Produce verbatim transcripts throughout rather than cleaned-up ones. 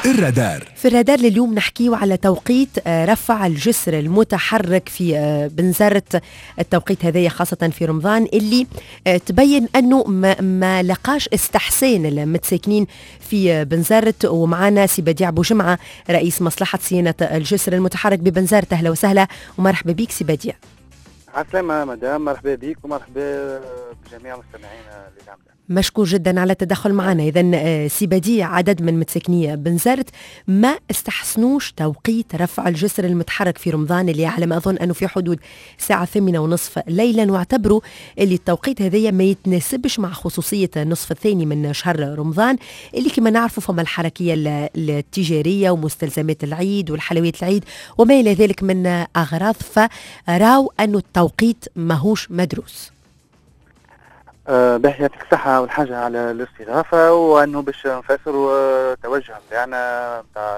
الرادار. في الرادار لليوم نحكيه على توقيت رفع الجسر المتحرك في بنزرة. التوقيت هذا خاصة في رمضان اللي تبين أنه ما, ما لقاش استحسان المتساكنين في بنزرة. ومعنا سي بديع بوجمعة رئيس مصلحة صيانة الجسر المتحرك ببنزرة. أهلا وسهلا ومرحبا بك سي بديع. عسلامة مدام، مرحبا بك ومرحبا بجميع مستمعينا للعمل. مشكور جدا على التدخل معنا. إذن سي بديع، عدد من متساكني بنزرت ما استحسنوش توقيت رفع الجسر المتحرك في رمضان اللي على ما أظن أنه في حدود الساعة ثمانية ونصف ليلا، واعتبروا اللي التوقيت هذايا ما يتناسبش مع خصوصية النصف الثاني من شهر رمضان اللي كما نعرفوا فما الحركية التجارية ومستلزمات العيد والحلويات العيد وما إلى ذلك من أغراض، فراو أنه التوقيت ماهوش مدروس. أه باهي يعطيك الصحة والحاجة على الاستضافة، وأنه باش نفسروا توجه نتاعنا نتاع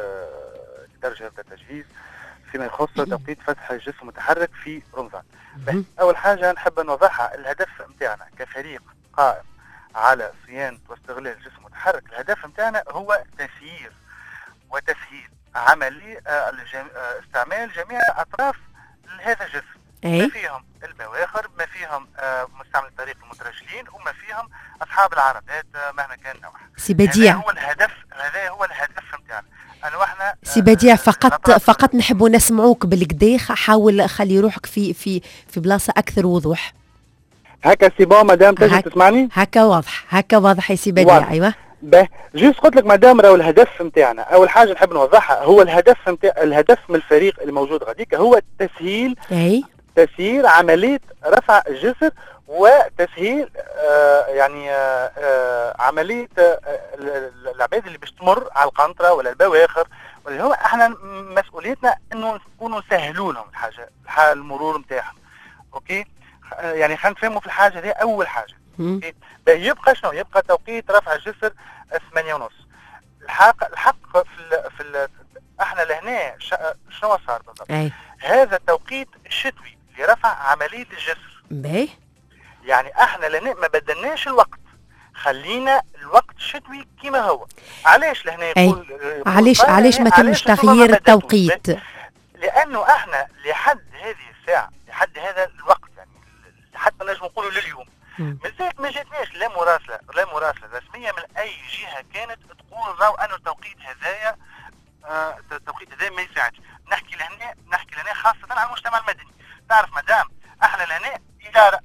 درجة التجهيز فيما يخص توقيت فتح الجسر المتحرك في رمضان. أول حاجة نحب نوضحها، الهدف نتاعنا كفريق قائم على صيانة واستغلال الجسر المتحرك، الهدف نتاعنا هو تسيير وتسهيل عملية استعمال جميع أطراف لهذا الجسر، ما فيهم البواخر، ما فيهم آه مستعمل الطريق المترجلين، وما فيهم اصحاب العربات آه مهما كان نوعها. سي بديع، هذا هو الهدف، هذا هو الهدف نتاعنا. انا واحنا سي بديع آه فقط فقط نحبوا نسمعوك بالكدا، حاول خلي روحك في في في بلاصه اكثر وضوح. هكا سي بون مدام، تنجم تسمعني؟ هكا واضح، هكا واضح يا سي بديع. ايوه به جوست قلت لك مدام، راهو الهدف نتاعنا اول حاجه نحب نوضحها، هو الهدف نتاع الهدف من الفريق الموجود غاديك هو تسهيل اي تسهيل عملية رفع الجسر، وتسهيل آه يعني آه آه عملية آه العباد اللي باش تمر على القنطرة ولا البواخر، واللي هو احنا مسؤوليتنا انه نكونوا نسهلوا لهم الحاجة المرور نتاعهم. اوكي آه يعني خلينا نفهموا في الحاجة دي. اول حاجة اوكي يبقى شنو؟ يبقى توقيت رفع الجسر ثمانية ونص. الحق الحق في ال في ال احنا لهنا شنو صار بالضبط؟ أي. هذا التوقيت الشتوي لرفع عملية الجسر. باهي. يعني احنا لهنا ما بدلناش الوقت، خلينا الوقت الشتوي كما هو. علاش لهنا يقول, يقول علاش علاش ما تمش تغيير التوقيت؟ لانه احنا لحد هذه الساعة، لحد هذا الوقت، يعني حتى نجم نقولوا لليوم مازالت ما جاتناش لا مراسلة لا مراسلة رسمية من اي جهة كانت تقول راهو انه التوقيت هذايا آه التوقيت هذا ما يساعدش. نحكي لهنا نحكي لهنا خاصة على المجتمع المدني. تعرف مدام احنا لهنا إدارة،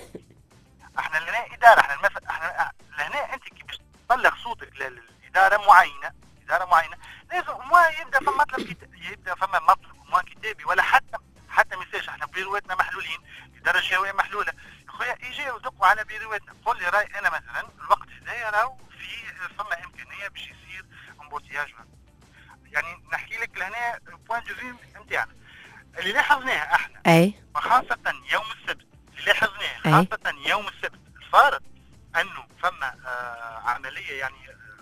احنا لهنا إدارة، احنا المثل احنا لهنا انت كي باش تبلغ صوتك للإدارة معينة، إدارة معينة لازم ما يبدا فما مطلب كتاب، يبدا فما مطلب ما كتابي ولا حتى حتى ميساج. احنا بيرواتنا محلولين، الإدارة الجوية محلولة. خويا يجيو يدقوا على بيرواتنا، قول لي راي انا مثلا الوقت هذايا راهو في فما امكانية باش يصير امبوتياج. يعني نحكي لك لهنا بوان دو فيو نتاعنا اللي لاحظناه احنا، اي وخاصة يوم السبت اللي لاحظناه خاصة يوم السبت الفارق انه فما آه عملية يعني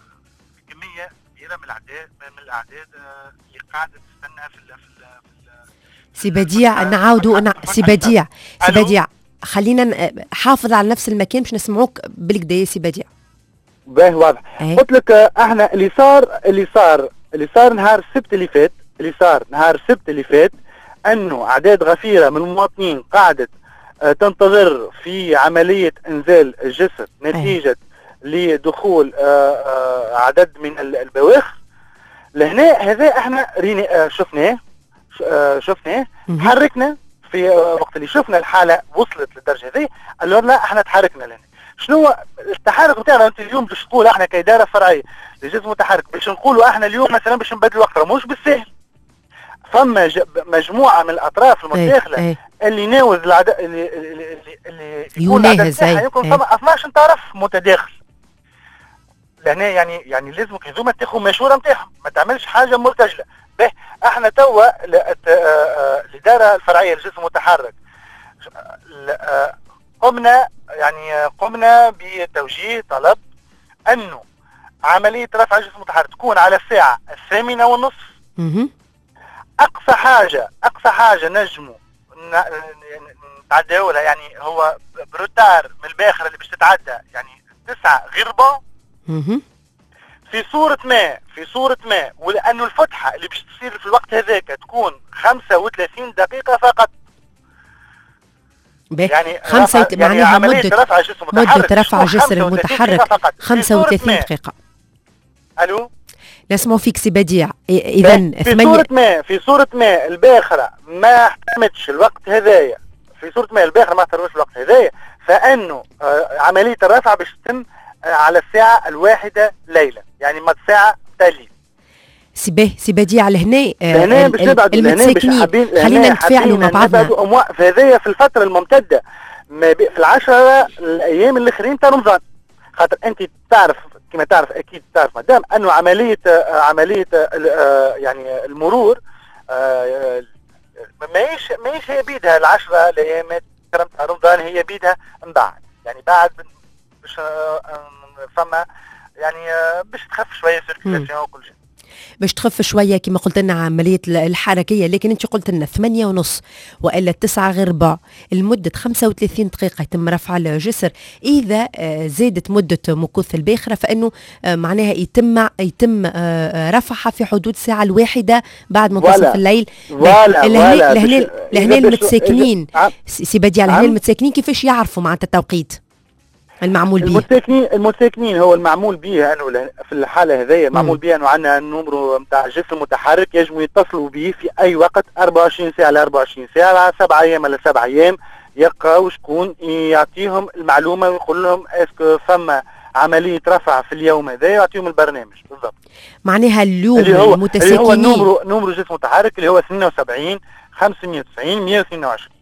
آه كمية كبيرة من الاعداد من الاعداد آه اللي قاعدة تستنى في ال في ال في ال سي بديع. نعاودوا نع... سي بديع سي بديع خلينا حافظ على نفس المكان باش نسمعوك بالكدا يا سي بديع. باهي واضح. قلت لك احنا اللي صار اللي صار اللي صار نهار السبت اللي فات اللي صار نهار السبت اللي فات انه اعداد غفيره من المواطنين قاعده تنتظر في عمليه انزال الجسر نتيجه لدخول عدد من البواخر. لهنا هذا احنا ريني شفناه شفناه حركنا في وقت اللي شفنا الحاله وصلت للدرجه هذه، قالوا لا احنا تحركنا لهنا. شنو التحرك نتاعنا؟ انت اليوم باش تقول احنا كاداره فرعيه لجسم متحرك باش نقولوا احنا اليوم مثلا باش نبدلوا وقت، مش بالسهل. فما مجموعه من الاطراف المتداخله ايه اللي ناوز العدد اللي اللي اللي يكون العدد تاعها يكون فما اثناش طرف متداخل. لهنا يعني يعني لازمك هذوما تاخذ مشوره نتاعهم، ما تعملش حاجه مرتجله. به احنا توا الاداره الفرعيه للجسم المتحرك قمنا يعني قمنا بتوجيه طلب انه عمليه رفع الجسم المتحرك تكون على الساعه الثامنه والنصف. اقصى حاجه اقصى حاجه نجموا نتعداو لها، يعني هو بروتار من الباخره اللي باش تتعدى يعني تسعة غير بون في صورة ما في صورة ما ولأنه الفتحة اللي باش تصير في الوقت هذاك تكون خمسة وثلاثين دقيقة فقط. يعني خمسة يعني معناها مدة رفع جسم متحرك مدة رفع جسر المتحرك خمسة وثلاثين دقيقة. ألو نسمعوا فيك سي بديع. إذا في ثمانية... صورة ما في صورة ما الباخرة ما احتمتش الوقت هذايا، في صورة ما الباخرة ما احتمتش الوقت هذايا، فأنه آه عملية الرفع باش تتم آه على الساعة الواحدة ليلة، يعني مد ساعة تالي. سي سي بديع لهنا آه لهنا باش نبعدوا المتساكنين خلينا نتفاعلوا مع بعضنا في هذايا في الفترة الممتدة ما في العشرة الأيام الأخرين تاع رمضان، خاطر أنت تعرف كما تعرف اكيد تعرف مدام انه عمليه آه عمليه آه يعني المرور آه ماهيش ماهيش هي بيدها العشرة الايام تاع رمضان، هي بيدها من بعد، يعني بعد باش فما يعني باش تخف شويه سيركيلاسيون وكل شيء، باش تخف شويه كما قلت لنا عمليه الحركيه. لكن انت قلت لنا ثمانية ونص والا تسعة غير ربع المده خمسة وثلاثين دقيقه يتم رفع الجسر. اذا زادت مده مكوث الباخره فانه معناها يتم يتم رفعها في حدود الساعه الواحده بعد منتصف الليل. لهنا لهنا لهنا المتساكنين سي بديع لهنا المتساكنين كيفاش يعرفوا معناتها التوقيت المعمول به؟ المتساكنين المتساكنين هو المعمول به انه في الحاله هذيا معمول به انه عندنا النمرو نتاع جسر متحرك يجموا يتصلوا به في اي وقت أربعة وعشرين ساعه ل أربعة وعشرين ساعه، سبعة ايام ولا سبع ايام، يلقاو شكون يعطيهم المعلومه ويقول لهم اسكو فما عمليه رفع في اليوم هذا، يعطيهم البرنامج بالضبط. معناها اليوم اللي هو المتساكنين اللي هو النمرو نمرو جسر متحرك اللي هو اثنين وسبعين خمسمية وتسعين مية واثنين وعشرين.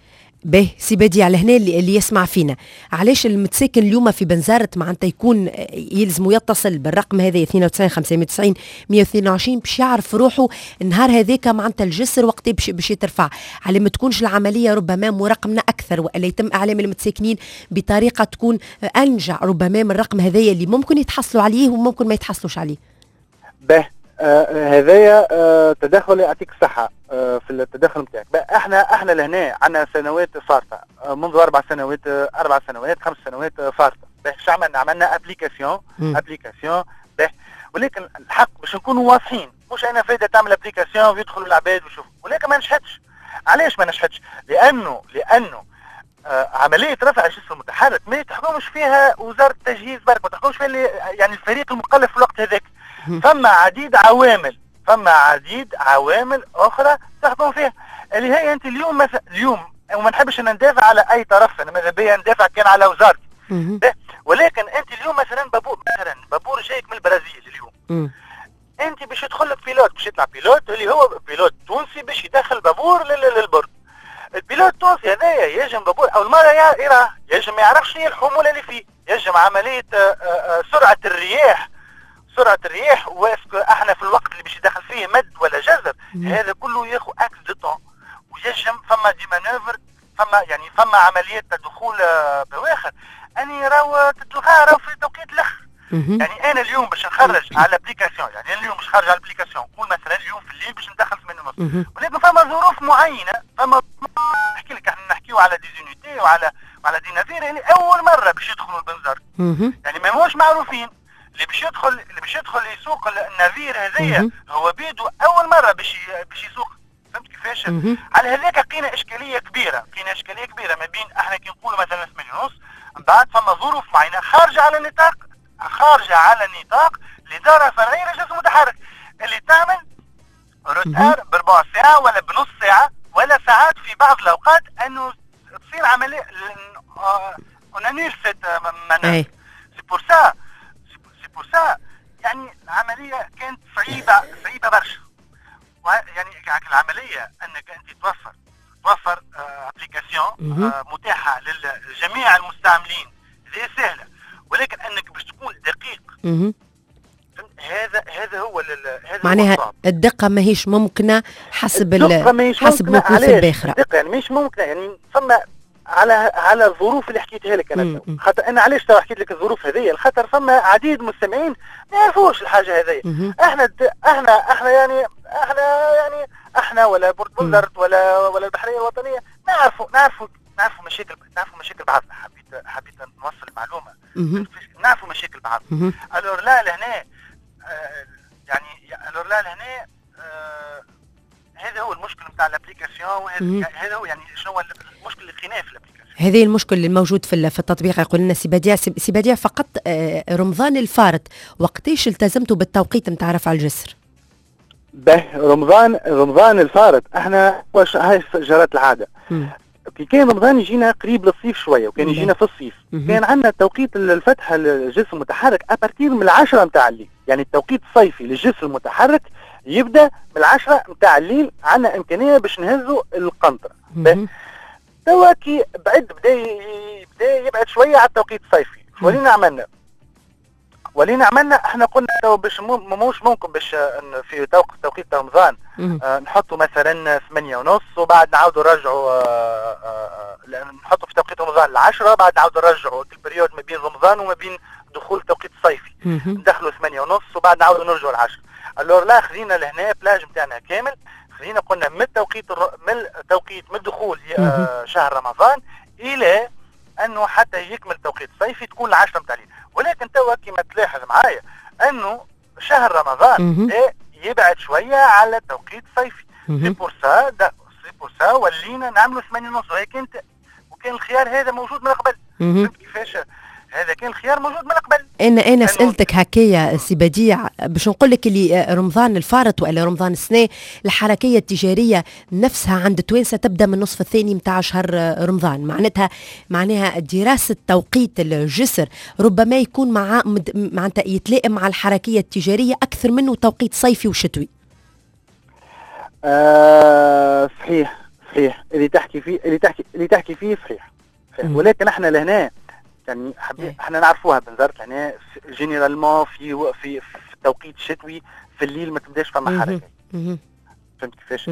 به سي بديع لهنا اللي, اللي يسمع فينا، علاش المتساكن اليوم في بنزرت معناتها يكون يلزم يتصل بالرقم هذا اثنين وتسعين خمسمية وتسعين مية واثنين وعشرين باش يعرف روحه النهار هذاك معناتها الجسر وقت باش باش يترفع، على ما تكونش العمليه ربما مرقمنا اكثر والا يتم اعلام المتساكنين بطريقه تكون انجع ربما من الرقم هذايا اللي ممكن يتحصلوا عليه وممكن ما يتحصلوش عليه. به آه هذايا آه تدخل يعطيك الصحة آه في التدخل نتاعك. احنا احنا لهنا عندنا سنوات فارطة آه منذ اربع سنوات آه اربع سنوات خمس سنوات آه فارطة. باش عملنا عملنا ابليكاسيون ابليكاسيون به، ولكن الحق باش نكونوا واضحين مش انا فايدة تعمل ابليكاسيون ويدخلوا العباد ويشوفوا، ولكن ما نجحتش. علاش ما نجحتش؟ لانه لانه آه عملية رفع الجسر المتحرك ما تحكمش فيها وزارة التجهيز برك، ما تحكمش فيها يعني الفريق المكلف في الوقت هذاك. فما عديد عوامل فما عديد عوامل اخرى تحكم فيها، اللي هي انت اليوم مثلا اليوم وما نحبش ان ندافع على اي طرف، انا ماذا بيا ندافع كان على وزارتي، ولكن انت اليوم مثلا بابور مثلا بابور جايك من البرازيل اليوم، انت باش يدخل لك بيلوت باش يطلع بيلوت اللي هو بيلوت تونسي باش يدخل بابور للبرد. البيلوت التونسي هذايا يجم بابور اول مره يراه يجم ما يعرفش هي الحموله اللي فيه، يجم عمليه سرعه الرياح سرعة الرياح، واسكو احنا في الوقت اللي باش يدخل فيه مد ولا جزر هذا كله ياخذ اكس دو طون، ويجم فما دي مانوفر فما يعني فما عمليات دخول بواخر اني راهو تلقاها راهو في توقيت الاخر. يعني انا اليوم باش نخرج على الابليكاسيون، يعني انا اليوم باش نخرج على الابليكاسيون نقول مثلا اليوم في الليل باش ندخل ثمانية ونص، ولكن فما ظروف معينه، فما نحكي لك احنا نحكيو على دي زونيتي وعلى وعلى دي نافير يعني اول مره باش يدخلوا البنزر، يعني ما هوش معروفين. اللي باش يدخل اللي باش يدخل يسوق النافير هذايا هو بيدو اول مره باش باش يسوق، فهمت كيفاش؟ على هذاك لقينا اشكاليه كبيره، لقينا اشكاليه كبيره ما بين احنا كي نقولوا مثلا ثمانية ونص من بعد فما ظروف معينه خارجه على النطاق خارجه على النطاق الاداره الفرعيه للجسر المتحرك اللي تعمل روتار بربع ساعه ولا بنص ساعه ولا ساعات في بعض الاوقات انه تصير عمليه اون انيل سيت مانوفر. سي بور سا وسا يعني العملية كانت صعيبة صعيبة برشا، يعني العملية انك انت توفر توفر آه ابليكاسيون آه متاحة لجميع المستعملين هذه سهلة، ولكن انك باش تكون دقيق هذا هذا هو هذا معناها الدقة ماهيش ممكنة حسب حسب مكوث الباخرة. الدقة يعني مش ممكنة، يعني فما على على الظروف اللي حكيتها لك انا، خاطر انا علاش تو حكيت لك الظروف هذه، الخاطر فما عديد مستمعين ما يعرفوش الحاجه هذه. احنا احنا احنا يعني احنا يعني احنا ولا بورتبولدرت ولا ولا البحريه الوطنيه نعرفوا نعرفوا نعرفوا مشاكل نعرفوا مشاكل بعضنا. حبيت حبيت نوصل المعلومه، نعرفوا مشاكل بعضنا. الور لا لهنا الور لا لهنا آه هذا هو المشكل نتاع الابليكاسيون، وهذا هذا هو يعني شنو هو المشكل اللي لقيناه في الابليكاسيون. هذه المشكل الموجود في في التطبيق. يقول لنا سي بديع سي بديع فقط آه رمضان الفارط وقتاش التزمتوا بالتوقيت نتاع رفع الجسر؟ به رمضان رمضان الفارط احنا واش هاي جرت العاده. مم. كي كان رمضان يجينا قريب للصيف شويه وكان يجينا في الصيف، مم. كان عندنا توقيت الفتح الجسر المتحرك ابارتير من العشرة نتاع الليل، يعني التوقيت الصيفي للجسر المتحرك يبدا من العشرة نتاع الليل، عندنا امكانيه باش نهزوا القنطره. توا كي بعد بدا بدا يبعد شويه على التوقيت الصيفي، ولينا عملنا ولينا عملنا احنا قلنا تو باش موش ممكن باش في توقيت توقيت رمضان اه نحطوا مثلا ثمانية ونص وبعد نعاودوا نرجعوا اه اه نحطوا في توقيت رمضان العشرة، بعد نعاودوا نرجعوا البريود ما بين رمضان وما بين دخول التوقيت الصيفي ندخلوا ثمانية ونص وبعد نعاودوا نرجعوا العشرة. الور لا خذينا لهنا بلاج نتاعنا كامل، خذينا قلنا من التوقيت من التوقيت من دخول اه شهر رمضان الى انه حتى يكمل التوقيت الصيفي تكون العشرة نتاع الليل. ولكن توا كما تلاحظ معايا انه شهر رمضان يبعد شويه على التوقيت الصيفي، سي بور سا سي بور سا ولينا نعملوا ثمانية ونص، ولكن وكان الخيار هذا موجود من قبل. فهمت كيفاش؟ هذا كان الخيار موجود من قبل. انا انا سالتك هكايا سي بديع باش نقول لك اللي رمضان الفارط ولا رمضان السنه الحركيه التجاريه نفسها عند التوانسه تبدا من النصف الثاني نتاع شهر رمضان، معناتها معناها دراسه توقيت الجسر ربما يكون مع معناتها يتلائم مع الحركيه التجاريه اكثر منه توقيت صيفي وشتوي. آه صحيح صحيح اللي تحكي فيه اللي تحكي اللي تحكي فيه صحيح, صحيح. ولكن احنا لهنا يعني حبي احنا نعرفوها بنزرت هنا جينيرالمون في في في التوقيت الشتوي في الليل ما تبداش فما حركه. فهمت كيفاش؟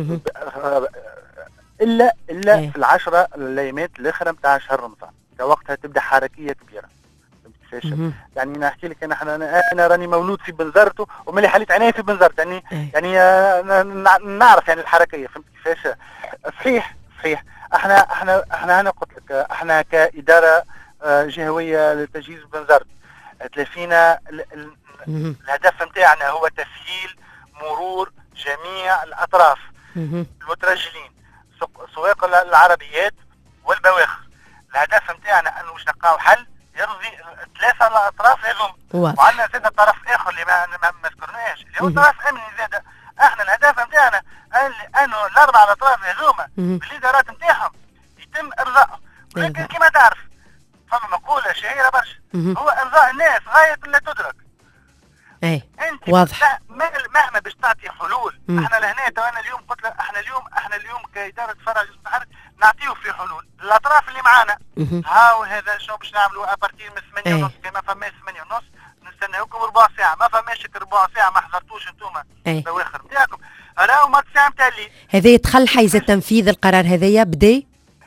الا الا ايه. في العشره الايامات الاخرى نتاع شهر رمضان وقتها تبدا حركيه كبيره. فهمت كيفاش؟ يعني نحكي لك انا احنا انا راني مولود في بنزرته وملي حليت عيني في بنزرت يعني ايه. يعني نعرف يعني الحركيه. فهمت كيفاش؟ صحيح صحيح. احنا احنا احنا انا قلت لك احنا كاداره جهويه لتجهيز بنزرت تلافينا الهدف نتاعنا هو تسهيل مرور جميع الاطراف المترجلين سواق العربيات والبواخر. الهدف نتاعنا انه باش نلقاو حل يرضي الثلاثه الاطراف هذوما، وعندنا زاد طرف اخر اللي ما ما ذكرناهش اللي هو طرف امني زاد. احنا الهدف نتاعنا انه الاربع الاطراف هذوما بالادارات نتاعهم يتم ارضائهم. ولكن كما تعرف فما مقولة شهيرة برشا هو ارضاء الناس غاية لا تدرك. اي انت واضح مهما باش تعطي حلول. مم. احنا لهنا تو انا اليوم قلت لك احنا اليوم احنا اليوم كإدارة فرع المتحرك نعطيه في حلول الاطراف اللي معانا. هاو هذا شنو باش نعملوا ابارتير من ثمانية ونص كما فماش ثمانية ونص نستناوكم ربع ساعة، ما فماش ربع ساعة ما حضرتوش انتوما البواخر نتاعكم راهو ما ساعة نتاع الليل. هذا يدخل حيز التنفيذ القرار هذايا بدا؟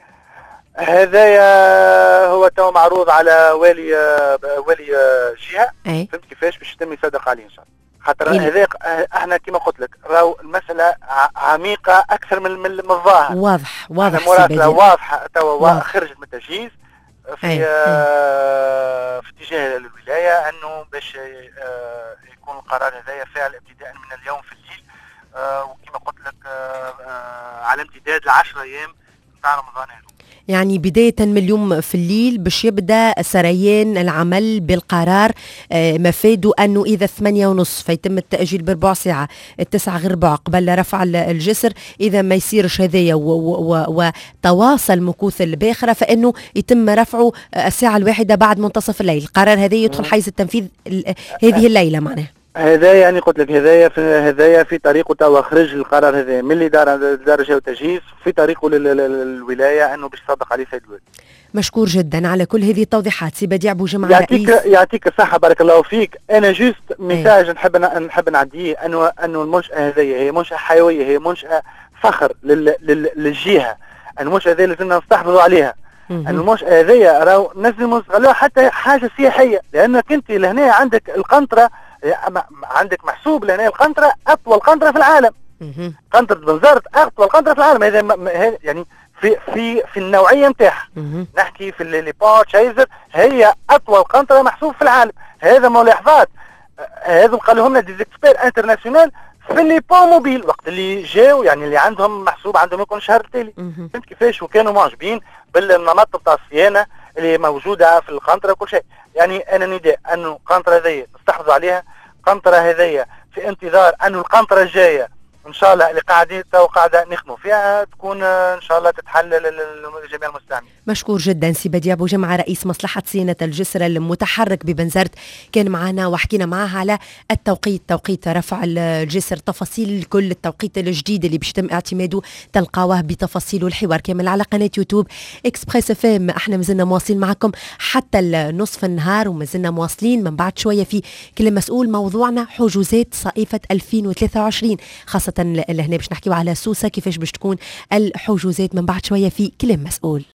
هذايا هو تو معروض على والي والي جهه. فهمت كيفاش باش يتم يصدق عليه ان شاء الله. خاطر هذا احنا كما قلت لك راهو المساله عميقه اكثر من من الظاهر. واضح واضح مراسله واضحه تو خرجت من التجهيز في آه في اتجاه الولايه انه باش آه يكون القرار هذايا فاعل ابتداء من اليوم في الليل آه وكما قلت لك آه آه على امتداد العشر ايام نتاع رمضان هذو. يعني بداية من اليوم في الليل باش يبدأ سريان العمل بالقرار. آه مفاده أنه إذا ثمانية ونص فيتم التأجيل بربع ساعة التسعة غير ربع قبل رفع الجسر، إذا ما يصيرش هذايا وتواصل مكوث الباخرة فإنه يتم رفعه الساعة الواحدة بعد منتصف الليل. القرار هذا يدخل حيز التنفيذ هذه الليلة معناه. هذا يعني قلت لك هذايا في هذايا في طريقه توا خرج القرار هذا من الاداره درجه وتجهيز في طريقه للولايه انه باش يصدق عليه سيد الوالي. مشكور جدا على كل هذه التوضيحات سي بديع بوجمعة يعطيك رئيس. يعطيك الصحه بارك الله فيك. انا جوست ميساج نحب نحب نعديه انه انه المنشاه هذه هي منشاه حيويه، هي منشاه فخر لل للجهه. المنشاه هذه لازمنا نستحفظوا عليها. المنشاه هذه راهو لازم نخلوها حتى حاجه سياحيه، لانك انت لهنا عندك القنطره عندك محسوب لهنا القنطرة أطول قنطرة في العالم. قنطرة بنزرت أطول قنطرة في العالم. هذا يعني في في في النوعية نتاعها نحكي في اللي بور شايزر هي أطول قنطرة محسوب في العالم. هذا ملاحظات هذا قالوا لنا ديزيكسبير انترناسيونال في اللي بون موبيل وقت اللي جاوا يعني اللي عندهم محسوب عندهم يكون شهر التالي. فهمت كيفاش؟ وكانوا معجبين بالنمط بتاع الصيانه اللي موجوده في القنطره وكل شيء. يعني انا نداء انه القنطره هذه تستحفظوا عليها، القنطره هذه في انتظار انه القنطره الجايه ان شاء الله اللي قاعدين تو قاعده نخدموا فيها تكون ان شاء الله تتحل لجميع المستعملين. مشكور جدا سي بديع بوجمعة رئيس مصلحه صيانه الجسر المتحرك ببنزرت، كان معنا وحكينا معها على التوقيت، توقيت رفع الجسر، تفاصيل كل التوقيت الجديد اللي باش يتم اعتماده تلقاوه بتفاصيله. الحوار كامل على قناه يوتيوب اكسبريس اف ام. احنا مازلنا مواصلين معكم حتى نصف النهار ومازلنا مواصلين من بعد شويه في كل مسؤول. موضوعنا حجوزات صيفه ألفين وثلاثة وعشرين، خاصه لهنا باش نحكيو على سوسه كيفاش باش تكون الحجوزات من بعد شويه في كلام مسؤول.